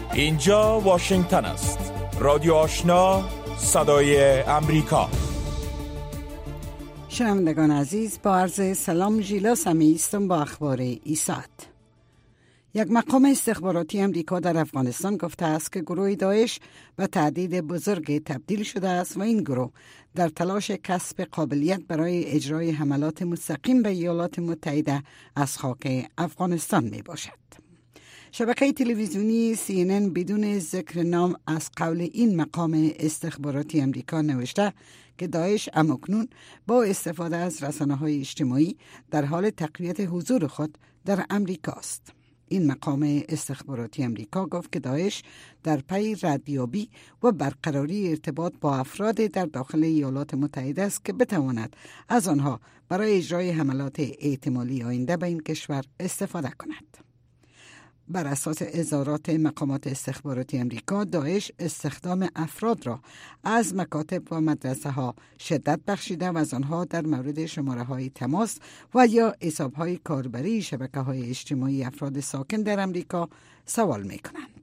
اینجا واشنگتن است. رادیو آشنا، صدای امریکا. شنوندگان عزیز، با عرض سلام ژیلا سمی هستم با اخبار این ساعت. یک مقام استخباراتی امریکا در افغانستان گفته است که گروه داعش به تهدید بزرگ تبدیل شده است و این گروه در تلاش کسب قابلیت برای اجرای حملات مستقیم به ایالات متحده از خاک افغانستان می باشد. شبکه تلویزیونی CNN بدون ذکر نام از قول این مقام استخباراتی امریکا نوشته که داعش امکنون با استفاده از رسانه‌های اجتماعی در حال تقویت حضور خود در امریکا است. این مقام استخباراتی امریکا گفت که داعش در پی ردیابی و برقراری ارتباط با افراد در داخل ایالات متحده است که بتواند از آنها برای اجرای حملات احتمالی آینده به این کشور استفاده کند. بر اساس اظهارات مقامات استخباراتی امریکا، داعش استخدام افراد را از مکاتب و مدرسه ها شدت بخشیده و از آنها در مورد شماره های تماس و یا حساب های کاربری شبکه های اجتماعی افراد ساکن در امریکا سوال می کنند.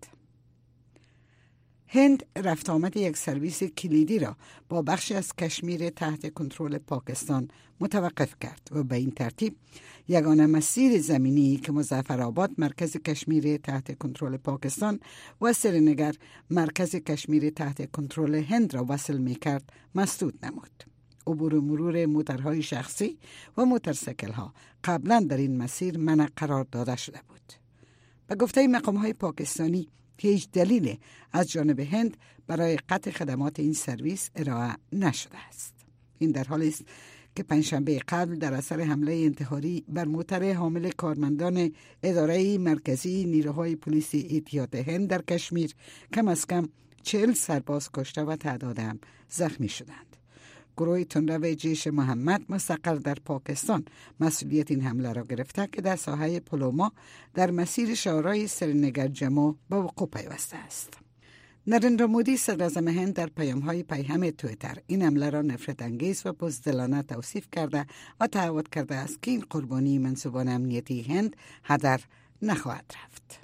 هند رفت آمد یک سرویس کلیدی را با بخشی از کشمیر تحت کنترل پاکستان متوقف کرد و به این ترتیب یگانه مسیر زمینی که مظفرآباد مرکز کشمیر تحت کنترل پاکستان و سرینگر مرکز کشمیر تحت کنترل هند را وصل می کرد مسدود نمود. عبور و مرور موترهای شخصی و موتورسیکل ها قبلا در این مسیر منع قرار داده شده بود. به گفته مقام‌های پاکستانی هیچ دلیل از جانب هند برای قطع خدمات این سرویس ارائه نشده است. این در حالی است که پنجشنبه قبل در اثر حمله انتحاری بر موتر حامل کارمندان اداره مرکزی نیروهای پلیس اتحاد هند در کشمیر کم از کم 40 سرباز کشته و تعداد هم زخمی شدند. گروه تندرو جیش محمد مستقر در پاکستان مسئولیت این حمله را گرفته که در ساحه پلوما در مسیر شهرهای سرینگر جمو به وقوع پیوسته است. نریندرا مودی صدراعظم هند در پیام‌های پیهم توییتر این حمله را نفرت انگیز و بزدلانه توصیف کرده و تعهد کرده است که این قربانی منصوبان امنیتی هند هدر نخواهد رفت.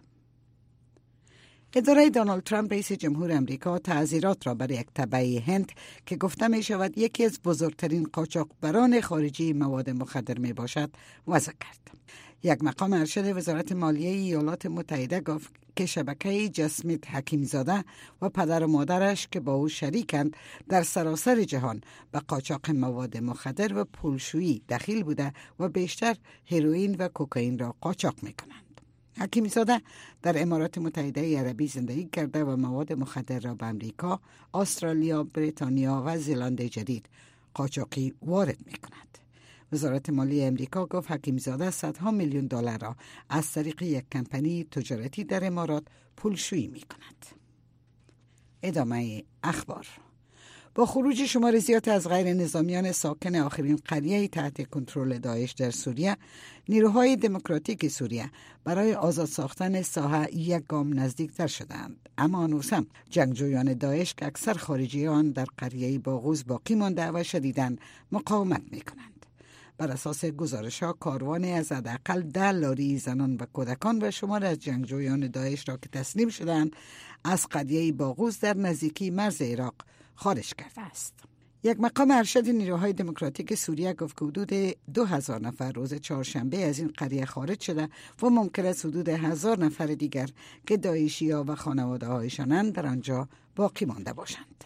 اداره دونالد ترامپ رئیس جمهور امریکا تعزیرات را برای یک تبع هند که گفته می شود یکی از بزرگترین قاچاقبران خارجی مواد مخدر می باشد وضع کرد. یک مقام ارشد وزارت مالیه ایالات متحده گفت که شبکه جسمیت حکیمزاده و پدر و مادرش که با او شریکند در سراسر جهان به قاچاق مواد مخدر و پولشویی دخیل بوده و بیشتر هروئین و کوکائین را قاچاق می کنند. حکیمزاده در امارات متحده عربی زندگی کرده و مواد مخدر را به امریکا، استرالیا، بریتانیا و زلاند جدید قاچاقی وارد می کند. وزارت مالیه امریکا گفت حکیمزاده صدها میلیون دلار را از طریق یک کمپانی تجارتی در امارات پولشویی می کند. ادامه اخبار. با خروج شمار زیاد از غیر نظامیان ساکن آخرین قریه تحت کنترل داعش در سوریه، نیروهای دموکراتیک سوریه برای آزاد ساختن ساحه یک گام نزدیکتر شدند. اما هنوز هم جنگجویان داعش که اکثر خارجیان در قریه باغوز باقی مانده و شدیداً مقاومت می‌کنند. بر اساس گزارش‌ها کاروانی از حداقل 10 لاری زنان و کودکان و شمار از جنگجویان داعش را که تسلیم شدند از قریه باغوز در نزدیکی مرز عراق خارج کرده است. یک مقام ارشد نیروهای دموکراتیک سوریه گفت که حدود 2000 نفر روز چهارشنبه از این قریه خارج شده و ممکن است حدود 1000 نفر دیگر که داعشی‌ها و خانواده‌هایشانند در آنجا باقی مانده باشند.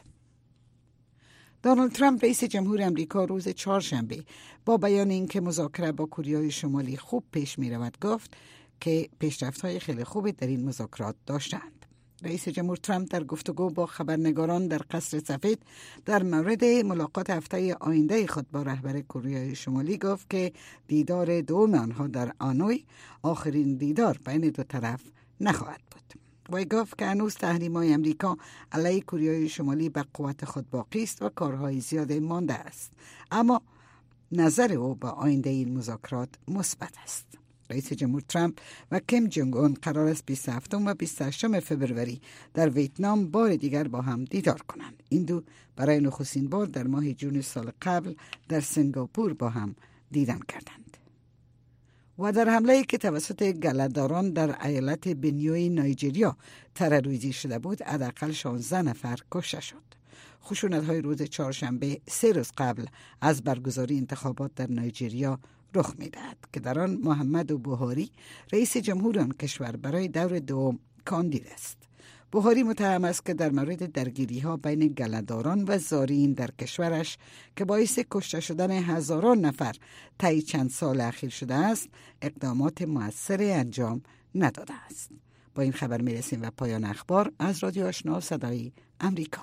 دونالد ترامپ رئیس جمهور امریکا روز چهارشنبه با بیان اینکه مذاکره با کره شمالی خوب پیش می رود گفت که پیشرفت‌های خیلی خوبی در این مذاکرات داشتند. رئیس جمهور ترامپ در گفتگو با خبرنگاران در قصر سفید در مورد ملاقات هفته آینده خود با رهبر کره شمالی گفت که دیدار دوم آنها در آنوی آخرین دیدار بین دو طرف نخواهد بود. وی گفت که هنوز تحریم‌های امریکا علیه کره شمالی به قوت خود باقی است و کارهای زیاد مانده است، اما نظر او به آینده این مذاکرات مثبت است. رئیس جمهور ترامپ و کیم جونگ اون قرار است 27 و 28 فبروری در ویتنام بار دیگر با هم دیدار کنند. این دو برای نخستین بار در ماه جون سال قبل در سنگاپور با هم دیدن کردند. و در حمله‌ای که توسط گله‌داران در ایالت بنیوی نایجریا ترورایزی شده بود حداقل 16 نفر کشته شد. خشونت‌های روز چهارشنبه 3 روز قبل از برگزاری انتخابات در نایجریا رخ می‌دهد که در آن محمد بوهاری رئیس جمهور آن کشور برای دور دوم کاندید است. بوهاری متهم است که در مورد درگیری‌ها بین گله‌داران و زارعین در کشورش که باعث کشته شدن هزاران نفر طی چند سال اخیر شده است، اقدامات مؤثری انجام نداده است. با این خبر میرسیم و پایان اخبار از رادیو آشنا صدای امریکا.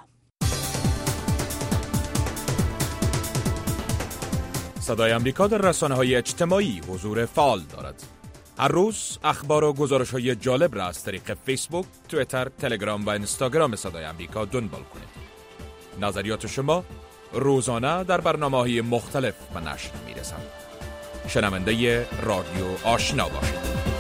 صدای امریکا در رسانه‌های اجتماعی حضور فعال دارد. هر روز اخبار و گزارش‌های جالب را از طریق فیسبوک، توییتر، تلگرام و اینستاگرام صدای امریکا دنبال کنید. نظریات شما روزانه در برنامه‌های مختلف به نشر می‌رسند. شنونده رادیو آشنا باشید.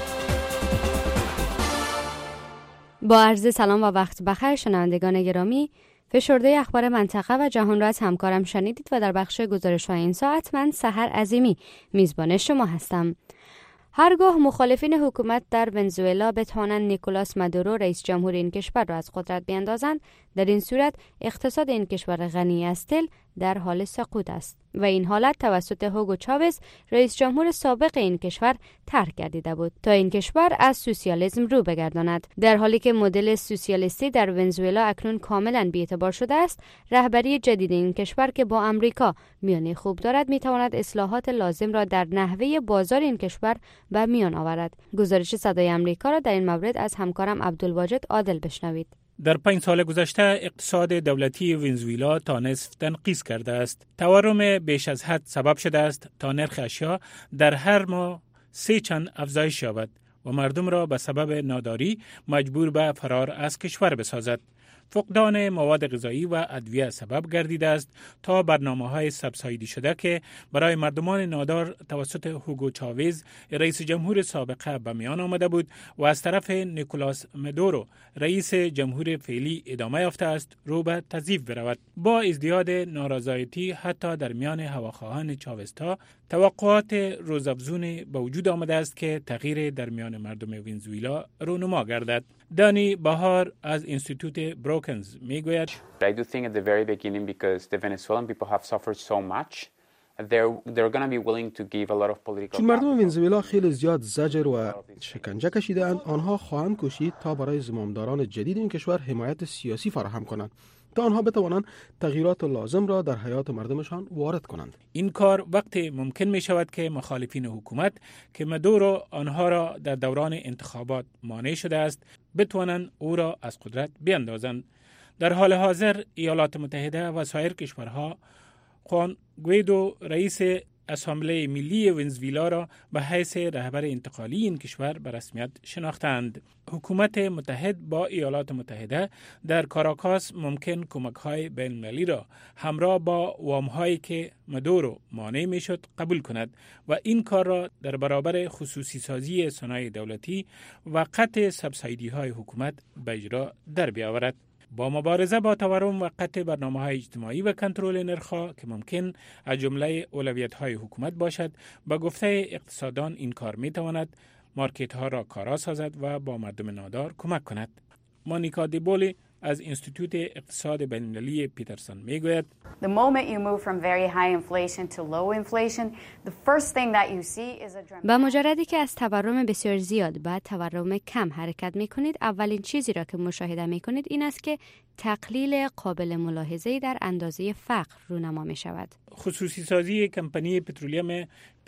با عرض سلام و وقت بخیر شنوندگان گرامی، فشرده اخبار منطقه و جهان را از همکارم شنیدید و در بخش گزارش‌های این ساعت من سحر عظیمی میزبان شما هستم. هرگاه مخالفین حکومت در ونزوئلا بتوانند نیکولاس مادورو رئیس جمهور این کشور را از قدرت بیاندازند، در این صورت اقتصاد این کشور غنی از تل در حال سقوط است و این حالت توسط هوگو چاوز رئیس جمهور سابق این کشور طرح گردیده بود تا این کشور از سوسیالیسم رو بگرداند. در حالی که مدل سوسیالیستی در ونزوئلا اکنون کاملا بی‌اعتبار شده است، رهبری جدید این کشور که با آمریکا میانه خوب دارد میتواند اصلاحات لازم را در نحوه بازار این کشور به میان آورد. گزارش صدای آمریکا را در این مورد از همکارم عبدالواجد عادل بشنوید. در 5 سال گذشته اقتصاد دولتی ونزوئلا تا نصف تنقیص کرده است. تورم بیش از حد سبب شده است تا نرخ اشیا در هر ماه 3 چند افزایش یابد و مردم را به سبب ناداری مجبور به فرار از کشور بسازد. فقدان مواد غذایی و ادویه سبب گردیده است تا برنامه‌های سابسایدی شده که برای مردمان نادار توسط هوگو چاوز رئیس جمهور سابق به میان آمده بود و از طرف نیکولاس مادورو رئیس جمهور فعلی ادامه یافته است رو به تضعیف برود. با ازدیاد نارضایتی حتی در میان هواخواهان چاوزتا توقعات روزافزون به وجود آمده است که تغییر در میان مردم ونزوئلا رونما گردد. دانی بهار از انستیتوت بروکنز میگوید I do think at the very beginning because the Venezuelan people have suffered so much they're going to be willing to give a lot of political. چون مردم ونزوئلا خیلی زیاد زجر و شکنجه کشیدند، آنها خواهند کوشید تا برای زمامداران جدید این کشور حمایت سیاسی فراهم کنند تا آنها بتوانند تغییرات لازم را در حیات مردمشان وارد کنند. این کار وقتی ممکن می شود که مخالفین حکومت که مادورو آنها را در دوران انتخابات مانع شده است بتوانند او را از قدرت بیاندازند. در حال حاضر ایالات متحده و سایر کشورها خوان گویدو رئیس اسامبله ملی ونزوئلا را به حیث رهبر انتقالی این کشور به رسمیت شناختند. حکومت متحد با ایالات متحده در کاراکاس ممکن کمک‌های بین‌المللی را همراه با وام‌هایی که مادورو مانع می‌شد قبول کند و این کار را در برابر خصوصی سازی صنایع دولتی و قطع سبسایدی‌های حکومت به اجرا در بیاورد. با مبارزه با تورم و قطع برنامه‌های اجتماعی و کنترل نرخ‌ها که ممکن از جمله اولویت‌های حکومت باشد، با گفته اقتصاددان این کار می‌تواند مارکت‌ها را کارا سازد و با مردم نادار کمک کند. مونیکا دیبولی از انستیتوت اقتصاد بین‌المللی پیترسون میگوید The moment you move from very high inflation to low inflation, the first thing that you see is a dramatic. با مجردی که از تورم بسیار زیاد به تورم کم حرکت می‌کنید، اولین چیزی را که مشاهده می‌کنید این است که تقلیل قابل ملاحظه‌ای در اندازه فقر رونما می‌شود. خصوصی سازی کمپانی پترولیم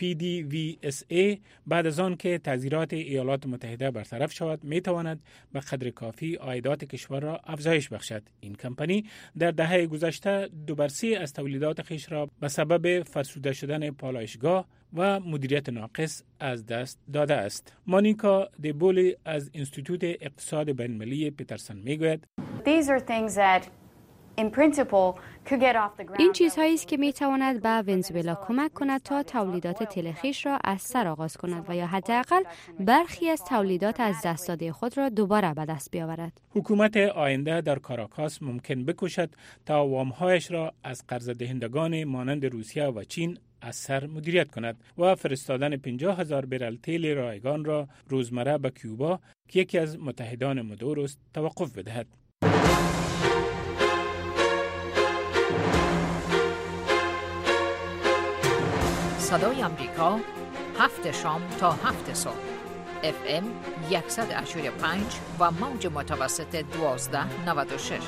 PDVSA بعد از آن که تعزیرات ایالات متحده برطرف شود می‌تواند به قدر کافی عایدات کشور را افزایش بخشد. این کمپانی در دهه گذشته 2/3 از تولیدات خویش را به سبب فرسوده شدن پالایشگاه و مدیریت ناقص از دست داده است. مونیکا دیبولی از انستیتوت اقتصاد بین‌المللی پیترسون میگوید These are things that in principle could get off the ground. این چیزهایی است که میتواند به ونزوئلا کمک کند تا تولیدات تیل خویش را از سر آغاز کند و یا حداقل برخی از تولیدات از دست داده خود را دوباره به دست بیاورد. حکومت آینده در کاراکاس ممکن بکوشد تا وام‌هایش را از قرض دهندگان مانند روسیه و چین از سر مدیریت کند و فرستادن 50,000 برل تیل رایگان را روزمره به کیوبا که یکی از متحدان مدورو است توقف بدهد. صدای آمریکا 7 شام تا 7 صبح FM 100.5 و موج متوسط 1296.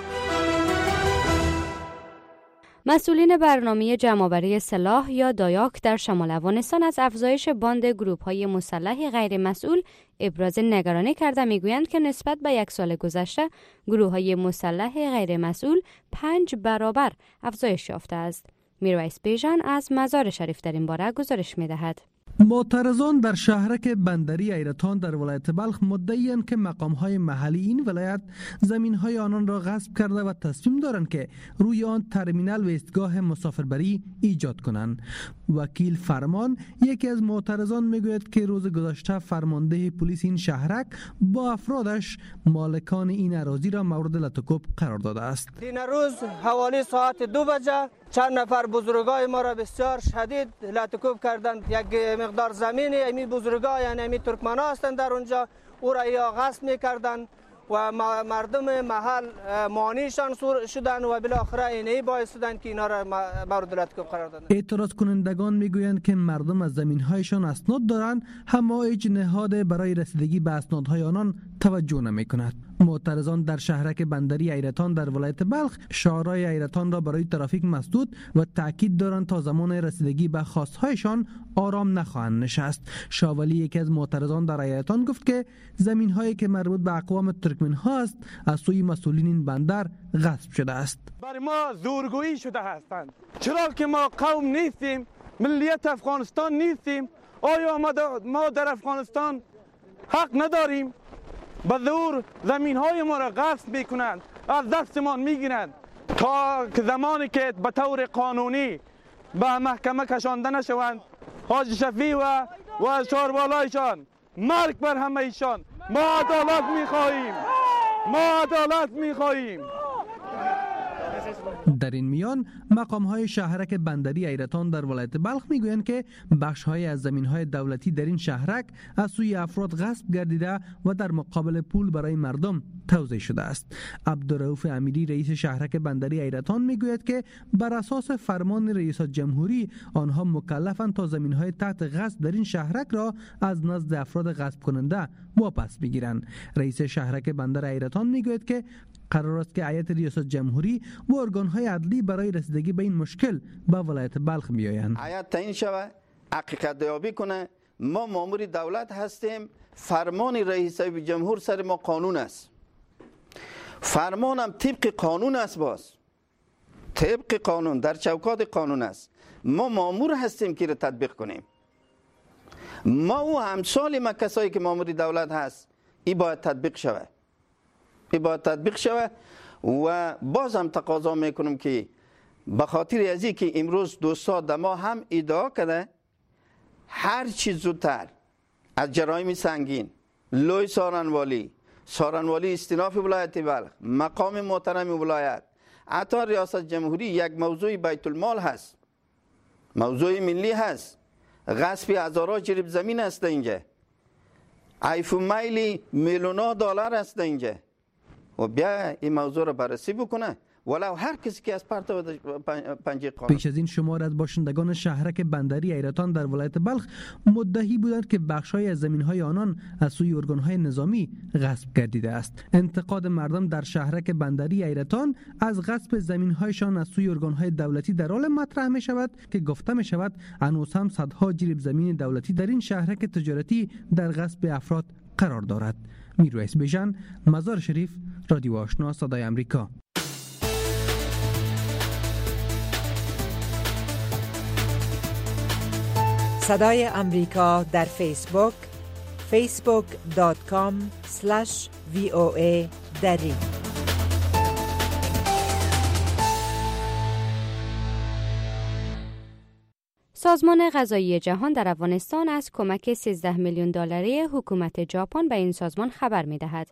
مسئولین برنامه جمع‌آوری سلاح یا دایاک در شمال افغانستان از افزایش باند گروه‌های مسلح غیر مسئول ابراز نگرانی کرده میگویند که نسبت به یک سال گذشته گروه‌های مسلح غیر مسئول 5 برابر افزایش یافته است. میرویس بیژن از مزار شریف در این باره گزارش می‌دهد. معترضان در شهرک بندری ایرتان در ولایت بلخ مدعی‌اند که مقام‌های محلی این ولایت زمین‌های آنان را غصب کرده و تصمیم دارند که روی آن ترمینال و ایستگاه مسافربری ایجاد کنند. وکیل فرمان یکی از معترضان میگوید که روز گذشته فرمانده پلیس این شهرک با افرادش مالکان این اراضی را مورد لطکوب قرار داده است. این روز حوالی ساعت 2 بجه چند نفر بزرگای ما را بسیار شدید لطکوب کردند. یک مقدار زمین امی بزرگای یعنی امی ترکمنا هستند در اونجا او را یا غصب میکردند و مردم محل مانیشان شدند و بالاخره اینی باعث شدند که اینا را مورد لطکوب قرار دادند. اعتراض کنندگان میگویند که مردم از زمین‌هایشان اسناد دارند اما هیچ نهاد برای رسیدگی به اسنادهای آنان توجه نمی‌کند. معترضان در شهرک بندری ایرتان در ولایت بلخ شارع ایرتان را برای ترافیک مسدود و تاکید دارند تا زمان رسیدگی به خواستهایشان آرام نخواهند نشست. شاولی یکی از معترضان در ایرتان گفت که زمین‌هایی که مربوط به اقوام ترکمن‌ها است از سوی مسئولین این بندر غصب شده است. بر ما زورگویی شده هستند. چرا که ما قوم نیستیم، ملیت افغانستان نیستیم؟ آیا ما در افغانستان حق نداریم؟ به زور زمین‌های ما را غصب می‌کنند، از دستمان می‌گیرند تا که زمانی که به طور قانونی به محکمه کشانده نشوند. حاج شفیع و چاربالایشان مرگ بر همه ایشان. ما عدالت می‌خواهیم. در این میان مقام‌های شهرک بندری ایرتان در ولایت بلخ میگویند که بخش‌های از زمین‌های دولتی در این شهرک از سوی افراد غصب گردیده و در مقابل پول برای مردم توزیع شده است. عبدالرؤوف امیری رئیس شهرک بندری ایرتان میگوید که بر اساس فرمان رئیس جمهوری آنها مکلفند تا زمین‌های تحت غصب در این شهرک را از نزد افراد غصب کننده واپس بگیرند. رئیس شهرک بندر ایرتان میگوید که قرار است که هیئت ریاست جمهوری و ارگان‌های عدلی برای رسیدگی به این مشکل به ولایت بلخ بیایند. هیئت تعیین شود، حقیقت یابی کنه. ما مامور دولت هستیم. فرمان رئیس جمهور سر ما قانون است. فرمانم طبق قانون است، باز طبق قانون در چوکات قانون است. ما مامور هستیم که را تطبیق کنیم. ما و همسال ما کسایی که مامور دولت هست این باید تطبیق شود. و باز هم تقاضا میکنم که به خاطر ازی که امروز دوستا دما هم ادعا کرده هر چیز زودتر از جرایم سنگین لوی سارنوالی استیناف ولایت بلخ، مقام محترم ولایت، حتی ریاست جمهوری یک موضوع بیت المال هست، موضوع ملی هست. غصب هزارها جریب زمین است اینجا، ایفو میلی میلیون‌ها دلار است اینجا. و بیا این موضوع را بررسی بکنه ولو هر کسی که از پنجه قانون. پیش از این شمار از باشندگان شهرک بندری ایرتان در ولایت بلخ مدعی بودند که بخش‌های از زمین‌های آنان از سوی ارگان‌های نظامی غصب گردیده است. انتقاد مردم در شهرک بندری ایرتان از غصب زمین‌هایشان از سوی ارگان‌های دولتی در حال مطرح می‌شود که گفته می‌شود هنوز هم صدها جریب زمین دولتی در این شهرک تجارتی در غصب افراد قرار دارد. میرویس بیژن، مزار شریف، رادیو آشنا، صدای آمریکا. صدای آمریکا در فیسبوک facebook.com/VOA دری. سازمان غذایی جهان در افغانستان از کمک $13 میلیون حکومت ژاپن به این سازمان خبر می‌دهد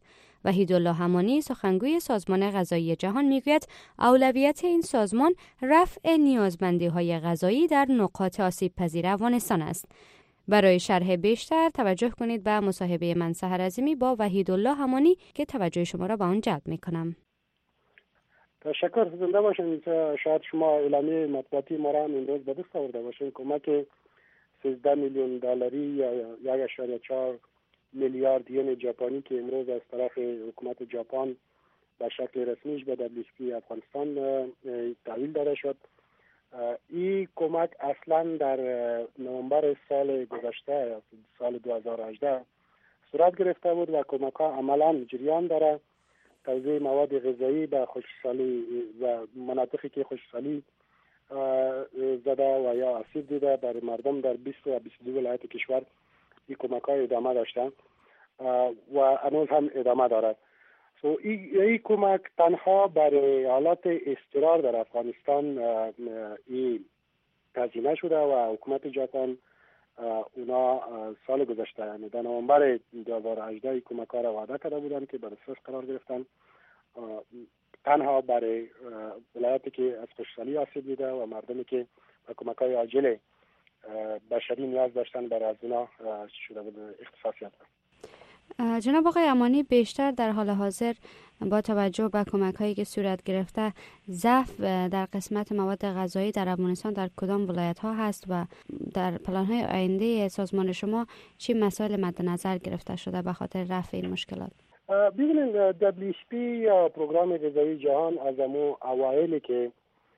وحیدالله همانی سخنگوی سازمان غذایی جهان میگوید اولویت این سازمان رفع نیازمندی‌های غذایی در نقاط آسیب پذیر افغانستان است. برای شرح بیشتر توجه کنید به مصاحبه من سحر عظیمی با وحیدالله همانی که توجه شما را به آن جلب می‌کنم. تشکر. زنده باشین. شاید شما اعلامیه مطبوعاتی ما را هم امروز به دست آورده باشین. کمک 13 میلیون دلاری یا 1.4 میلیارد ین ژاپنی که امروز از طرف حکومت ژاپن به شکل رسمیش به WFP افغانستان تحویل داده شد. این کمک اصلا در نوامبر سال گذشته سال 2018 صورت گرفته بود و کمک ها عملا جریان داره. توزیع مواد غذایی به خشکسالی و مناطقی که خشکسالی زده و یا آسیب دیده برای مردم در 20 و 22 ولایت کشور این کمک های ادامه داشته و هنوز هم ادامه دارد. این کمک تنها برای حالات اضطرار در افغانستان این تضمینه شده و حکومت ژاپن اونا سال گذشته یعنی در نوامبر 2018 این کمک ها را وعده کرده بودن که بر اساس قرار گرفتن تنها برای ولایاتی که از خشکسالی آسیب دیده و مردمی که به کمک های عاجل بشری نیاز داشتن برای از اونا شده بود اختصاصیت. جناب آقای امانی، بیشتر در حال حاضر با توجه به کمک هایی که صورت گرفته ضعف در قسمت مواد غذایی در افغانستان در کدام ولایت ها هست و در پلان های آینده سازمان شما چی مسائل مد نظر گرفته شده به خاطر رفع این مشکلات؟ ببینید WFP یا پروگرام غذایی جهان از امو اوایلی که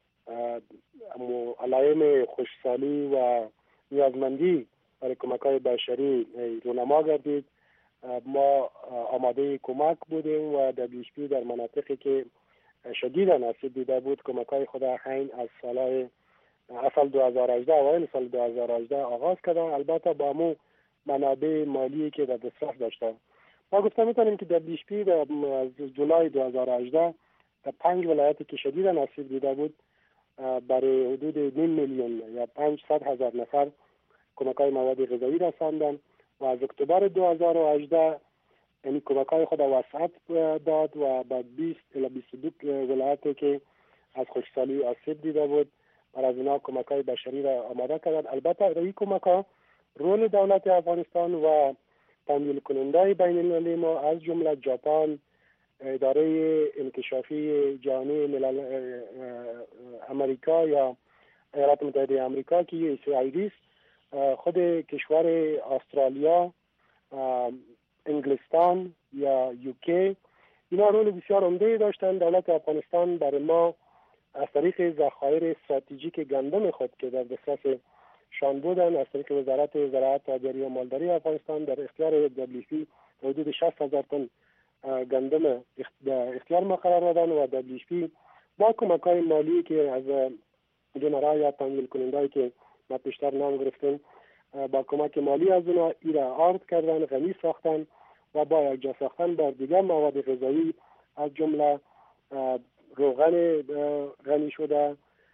علائم خشکسالی و نیازمندی برای کمک های بشری رونما گردید، ما آماده کمک بودیم و WFP در مناطقی که شدیداً آسیب دیده بود کمک های خود حین از سال 2018 اوایل سال 2018 آغاز کردن، البته با مو منابع مالی که در دسترس داشتن. ما گفته میتونیم که WFP از جولای 2018 در 5 ولایتی که شدیداً آسیب دیده بود برای حدود 2 میلیون یا 500,000 نفر کمک های مواد غذایی رساندن و از اکتبر 2018 یعنی کمک های خود وسعت داد و بعد 20 الی 22 ولایتی که از خشکسالی آسیب دیده بود برای از اینا کمک های بشری را آماده کردن. البته این کمک ها رول دولت افغانستان و تمویل کننده بین المللی ما از جمله ژاپن، اداره انکشافی جهانی ملل امریکا یا ایالات متحده آمریکا که USAID خود کشور استرالیا، انگلستان یا UK اینا رول بسیار عمده داشتن. دولت افغانستان برای ما از طریق ذخایر استراتژیک گندم خود که در دسترس شان بودن از طریق وزارت زراعت تاجری و مالداری افغانستان در اختیار WFP حدود 60,000 تن گندم اختیار ما قرار دادن و WFP با کمک های مالی که از دونرها یا تمویل کننده‌ای که ما پیشتر نام گرفتیم با کمک مالی از اونا ایرا آرد کردن، غنی ساختن و با یک جا ساختن بر دیگر مواد غذایی از جمله روغن غنی شده،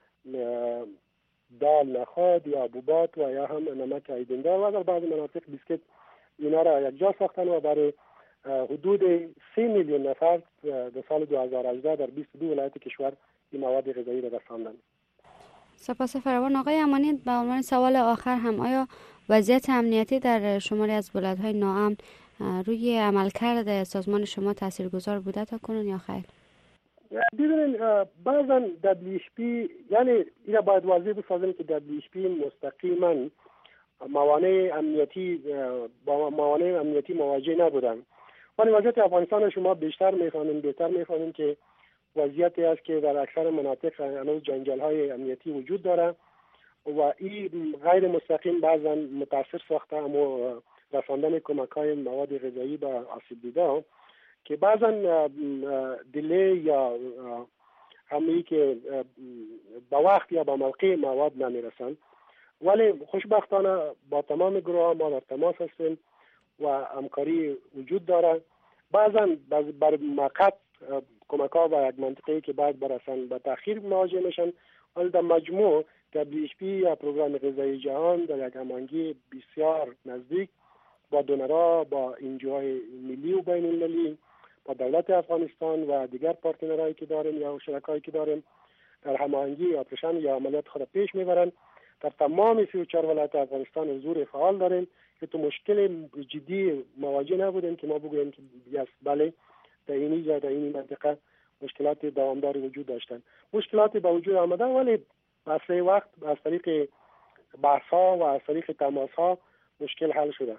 دال نخود یا حبوبات و یا هم نمک ایدنده و در بعض مناطق بیسکیت اینا را یک جا ساختن و برای حدود 3 میلیون نفر در سال 2018 در 22 ولایت کشور این مواد غذایی را رساندن. سپاس فراوان. آقای امانی، به عنوان سوال آخر هم آیا وضعیت امنیتی در شماری از ولایت‌های ناامن روی عملکرد سازمان شما تاثیرگذار بوده تا کنون یا خیر؟ ببینید بعضا WFP یعنی اینا باید واضح بسازیم که WFP مستقیما موانع امنیتی مواجه نبودن. ولی وضعیت افغانستان شما بهتر می‌فهمید که وضعیتی است که در اکثر مناطق هنوز جنجال‌های امنیتی وجود داره و این غیر مستقیم بعضا متاثر ساخته اما رساندن کمک‌های مواد غذایی به آسیب دیده که بعضا دیلی یا همی که با وقت یا با موقع مواد نمیرسن. ولی خوشبختانه با تمام گروه ما در تماس هستیم و همکاری وجود داره. بعضا بر موقت کمک ها به یک منطقه‌ای که باید برسن به تأخیر مواجه میشن، ولی در مجموع WFP یا پروگرام غذایی جهان در یک هماهنگی بسیار نزدیک با دونرها، با انجوهای ملی و بین المللی، با دولت افغانستان و دیگر پارتنرهایی که داریم یا شرکایی که داریم در هماهنگی آپریشن یا عملیات خود پیش میبرند. در تمام 34 ولایت افغانستان حضور فعال داریم که تو مشکل جدی مواجه نبودیم که ما بگوییم که بله در این منطقه مشکلات دوامداری وجود داشتن. مشکلات به وجود آمده ولی مسئله وقت از طریق بحث ها و از طریق تماس ها مشکل حل شده.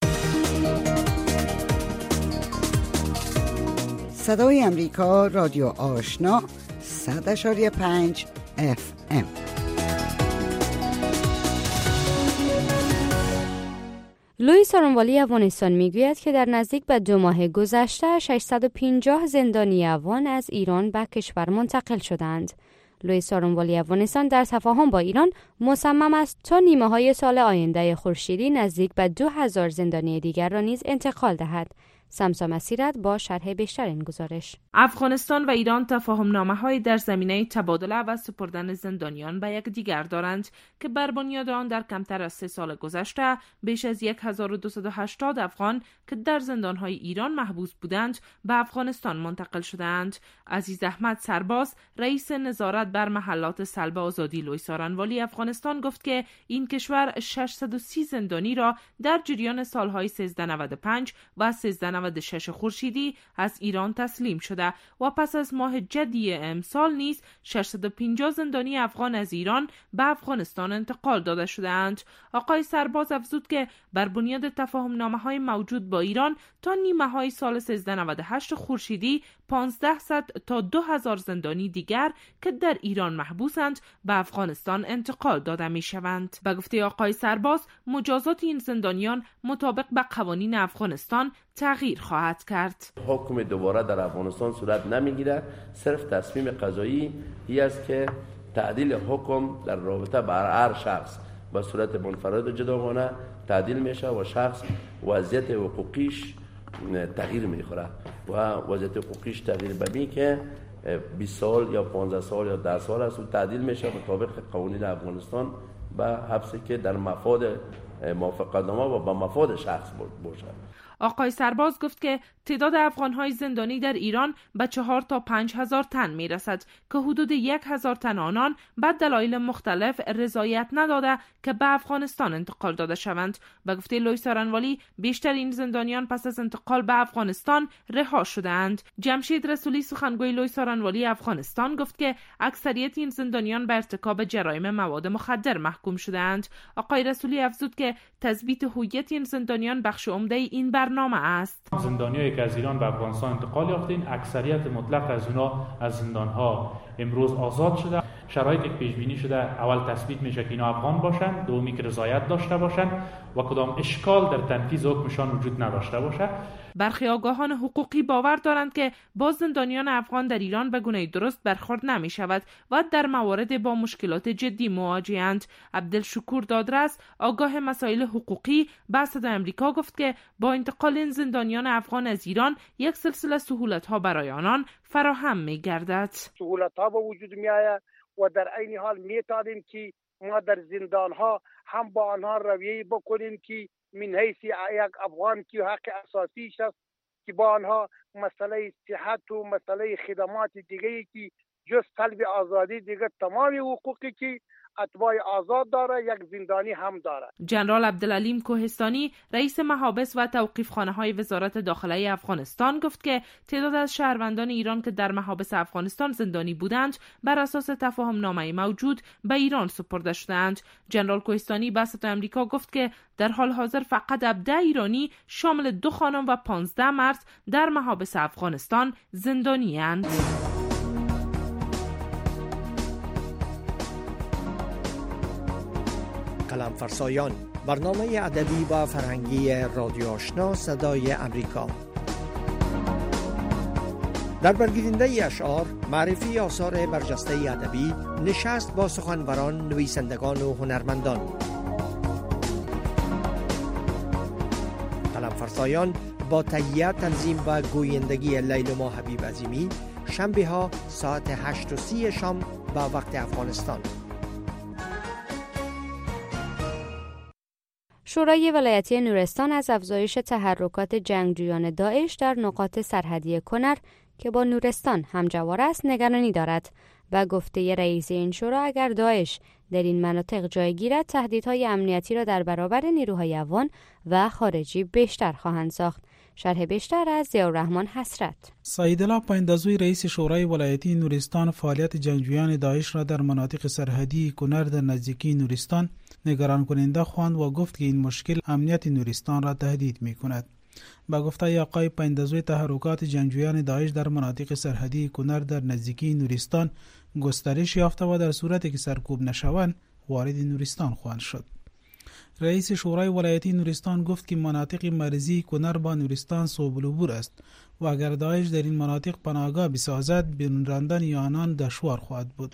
صدای امریکا رادیو آشنا 100.5 FM. لوئیس آرونوالی افغانستان میگوید که در نزدیک به 2 ماه گذشته 650 زندانی افغان از ایران به کشور منتقل شدند. لوئیس آرونوالی افغانستان در تفاهم با ایران مصمم است تا نیمه‌های سال آینده خورشیدی نزدیک به 2000 زندانی دیگر را نیز انتقال دهد. سمسا مسیرت با شرح بیشتر این گزارش. افغانستان و ایران تفاهم‌نامه‌های در زمینه تبادله و سپردن زندانیان به یکدیگر دارند که بر بنیاد آن در کمتر از 3 سال گذشته بیش از 1280 افغان که در زندان‌های ایران محبوس بودند به افغانستان منتقل شدند. عزیز احمد سرباز، رئیس نظارت بر محلات سلب آزادی لوئیس آرونوالی افغانستان گفت که این کشور 630 زندانی را در جریان سال‌های 1395 و 1396 خورشیدی از ایران تسلیم شده و پس از ماه جدی امسال نیز 650 زندانی افغان از ایران به افغانستان انتقال داده شدند. آقای سرباز افزود که بر بنیاد تفاهم‌نامه‌های موجود با ایران تا نیمه‌های سال 1398 خورشیدی 1500 تا 2000 زندانی دیگر که در ایران محبوسند به افغانستان انتقال داده می‌شوند. به گفته آقای سرباز، مجازات این زندانیان مطابق به قوانین افغانستان تغییر خواهد کرد. حکم دوباره در افغانستان صورت نمیگیره، صرف تصمیم قضایی ای است که تعدیل حکم در رابطه بر هر شخص به صورت منفرد و جداگانه تعدیل میشه و شخص وضعیت حقوقیش تغییر میخوره و وضعیت حقوقیش تغییر بمی که 20 سال یا 15 سال یا 10 سال است و تعدیل میشه مطابق قوانین افغانستان به حبسی که در مفاد موافقتنامه و به مفاد شخص باشه. آقای سرباز گفت که تعداد افغان‌های زندانی در ایران به 4 تا 5000 تن میرسد که حدود 1000 تن آنان به دلایل مختلف رضایت نداده که به افغانستان انتقال داده شوند. به گفته لوئیس آرونوالی، بیشتر این زندانیان پس از انتقال به افغانستان رها شدند. جمشید رسولی، سخنگوی لوئیس آرونوالی افغانستان، گفت که اکثریت این زندانیان به ارتکاب جرایم مواد مخدر محکوم شدند. آقای رسولی افزود که تثبیت هویت این زندانیان بخش عمده این برنامه است. زندانیایی که از ایران به افغانستان انتقال یافتند، اکثریت مطلق از اونها از زندان‌ها امروز آزاد شده. شرایطی که پیش بینی شده، اول تثبیت میشه که اینا افغان باشن، دومی که رضایت داشته باشن و کدام اشکال در تنفیذ حکمشان وجود نداشته باشه. برخی آگاهان حقوقی باور دارند که با زندانیان افغان در ایران به گونه درست برخورد نمی شود و در موارد با مشکلات جدی مواجهند. عبدالشکور دادرس، آگاه مسائل حقوقی، به صدای آمریکا گفت که با انتقال این زندانیان افغان از ایران یک سلسله سهولت‌ها برای آنان فراهم می‌گردد. سهولت‌ها به وجود می‌آید و در عین حال می‌توانیم که ما در زندان‌ها هم با آنها رویه بکنیم که من حیث یک افغان که حق اساسیش است که با آنها مسئله صحت و مسئله خدمات دیگری که جز طلب آزادی دیگر تمام حقوقی که اتباع آزاد داره یک زندانی هم داره. جنرال عبدالعلیم کوهستانی، رئیس محابس و توقیفخانه‌های وزارت داخله افغانستان، گفت که تعداد از شهروندان ایران که در محابس افغانستان زندانی بودند بر اساس تفاهم‌نامه موجود به ایران سپرده شدند. جنرال کوهستانی به صدای آمریکا گفت که در حال حاضر فقط 17 ایرانی شامل 2 خانم و 15 مرد در محابس افغانستان زندانی اند. قلم فرسایان، برنامه ادبی و فرهنگی رادیو آشنا صدای امریکا. در برگیرنده اشعار، معرفی آثار برجسته ادبی، نشست با سخنوران، نویسندگان و هنرمندان. قلم فرسایان با تهیه، تنظیم و گویندگی لیلما حبیب عظیمی، شنبه ها ساعت 8:30 شام با وقت افغانستان. شورای ولایتی نورستان از افزایش تحرکات جنگجویان داعش در نقاط سرحدی کنر که با نورستان همجوار است نگرانی دارد و گفته رئیس این شورا اگر داعش در این مناطق جای گیرد تهدیدهای امنیتی را در برابر نیروهای افغان و خارجی بیشتر خواهند ساخت. شرح بیشتر از ضیاءالرحمن حسرت. سعیدالله پایندازوی رئیس شورای ولایتی نورستان فعالیت جنگجویان داعش را در مناطق سرحدی کنر در نزدیکی نورستان نگران کننده خواند و گفت که این مشکل امنیت نورستان را تهدید می کند. با گفته آقای پایندازوی تحرکات جنگجویان داعش در مناطق سرحدی کنر در نزدیکی نورستان گسترش یافته و در صورتی که سرکوب نشوند وارد نورستان خواهند شد. رئیس شورای ولایتی نورستان گفت که مناطق مرزی کنر با نورستان صعب العبور است و اگر داعش در این مناطق پناهگاه بسازد بیرون راندن آنان دشوار خواهد بود.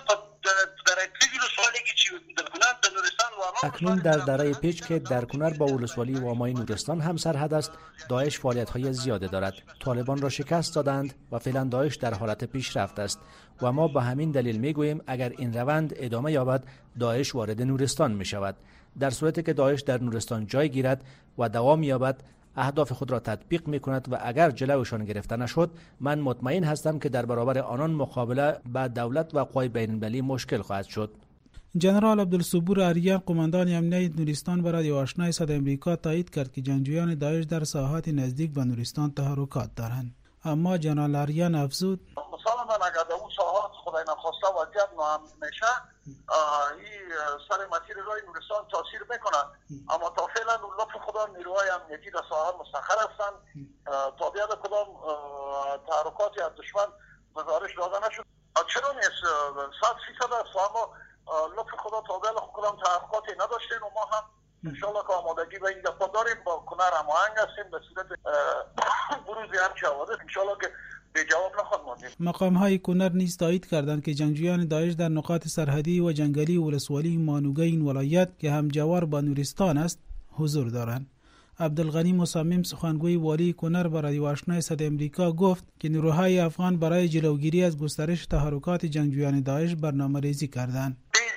اکنون در دره پیچ که در کنر با ولسوالی وامای نورستان هم سرحد است، داعش فعالیت‌های زیاده دارد. طالبان را شکست دادند و فعلا داعش در حالت پیشرفت است و ما به همین دلیل میگوییم اگر این روند ادامه یابد داعش وارد نورستان می شود. در صورتی که داعش در نورستان جای گیرد و دوام یابد اهداف خود را تطبیق می کند و اگر جلوشان گرفته نشد من مطمئن هستم که در برابر آنان مقابله با دولت و قوای بین‌المللی مشکل خواهد شد. جنرال عبدالصبور آریان قماندان امنیت نورستان برای آشنای صدای امریکا تایید کرد که جنگجویان داعش در ساحات نزدیک به نورستان تحرکات دارند. اما جنرال آریان افزود مثلا اگر در اون ساحات خدای نخواسته وضعیت ناامن میشه این سر مسیر راه نورستان تاثیر میکنه، اما تا فعلا لطف خدا نیروهای امنیتی در ساحات مستقر هستند. تا بیاد کدام تحرکاتی از دشمن گزارش داده نشد. چرا نیست 100% است، اما لطف خدا تا بیاد کدام تحرکاتی نداشتیم و ما هم انشالله که آمادگی به این دفعه داریم، با کنر هماهنگ هستیم به صورت بروزی همچه حوادث انشالله که به جواب نخواهد ماندیم. مقام‌های کنر نیز تایید کردند که جنگجویان داعش در نقاط سرحدی و جنگلی ولسوالی مانوگه این ولایت که همجوار با نورستان است حضور دارند. عبدالغنی مصمم سخنگوی والی کنر با رادیو آشنای صدای امریکا گفت که نیروهای افغان برای جلوگیری از گسترش تحرکات جنگجویان داعش برنامه‌ریزی کردند.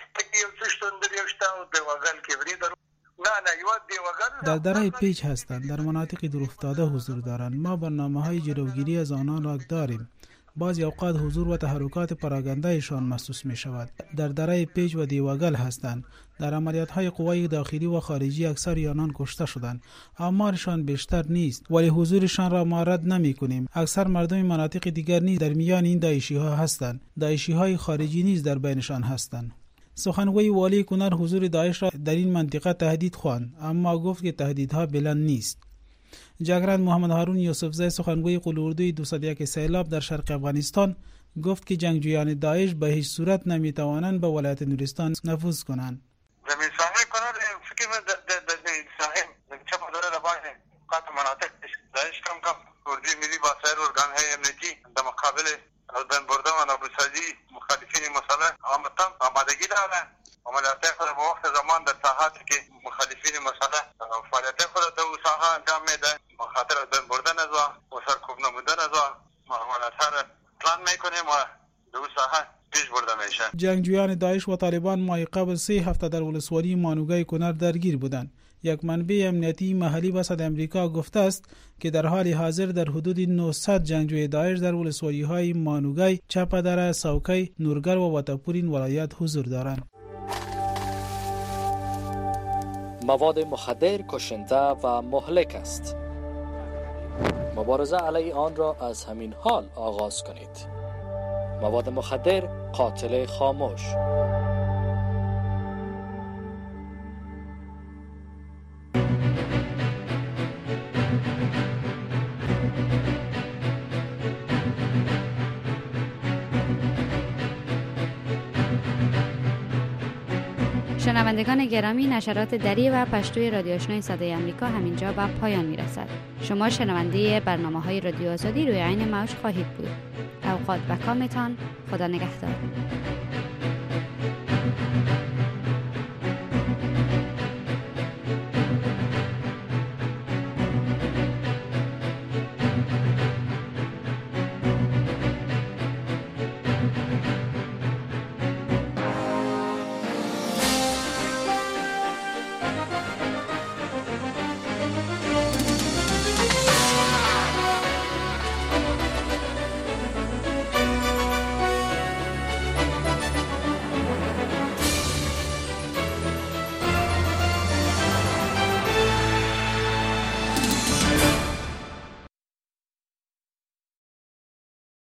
در دره پیچ هستند، در مناطق دورافتاده حضور دارند. ما برنامه‌های جلوگیری از آنان را داریم. بعضی اوقات حضور و تحرکات پراگندهشان محسوس می شود. در دره پیچ و دیوگل هستند. در عملیات‌های قوای داخلی و خارجی اکثر آنان کشته شدند. آمارشان بیشتر نیست ولی حضورشان را ما رد نمی‌کنیم. اکثر مردم مناطق دیگر نیز در میان این داعشی‌ها هستند. داعشی‌های خارجی نیز در بینشان هستند. سخنگوی والی کنر حضور داعش را در این منطقه تهدید خواند، اما گفت که تهدیدها بلند نیست. جگرند محمد هارون یوسفزی سخنگوی قلوردوی 201 سیلاب در شرق افغانستان گفت که جنگجویان داعش به هیچ صورت نمیتوانند به ولایت نورستان نفوذ کنند. زمین ساحل کنر فکر من در زمین ساحل چه پدره ربای قط مناطق داعش کم کردی میری با سایر ارگان‌های امنیتی در مقابل بن برده و نبوسازی مخالفین مسئله آمادگی دارند. عملیات خود به وقت زمان در ساحاتی که مخالفین مسئله فعالیت خود در اون ساحه انجام میده بخاطر از بین بردن از و سرکوب نمودن از عملیاتها را پلان میکنیم و در اون ساحه پیش برده میشه. جنگجویان داعش و طالبان ماه قبل 3 هفته در ولسوالی مانوگه کنر درگیر بودند. یک منبع امنیتی محلی به صدای امریکا گفته است که در حال حاضر در حدود 900 جنگجوی داعش در ولسوالی‌های مانوگه، چپدره، سوکی، نورگر و واتاپور این ولایت حضور دارند. مواد مخدر کشنده و مهلک است. مبارزه علیه آن را از همین حال آغاز کنید. مواد مخدر قاتل خاموش. شنوندگان گرامی، نشرات دری و پشتوی رادیو آشنای صدای امریکا همینجا به پایان میرسد. شما شنونده برنامه‌های رادیو آزادی روی عین موج خواهید بود. اوقات بکامتان. خدا نگهدار.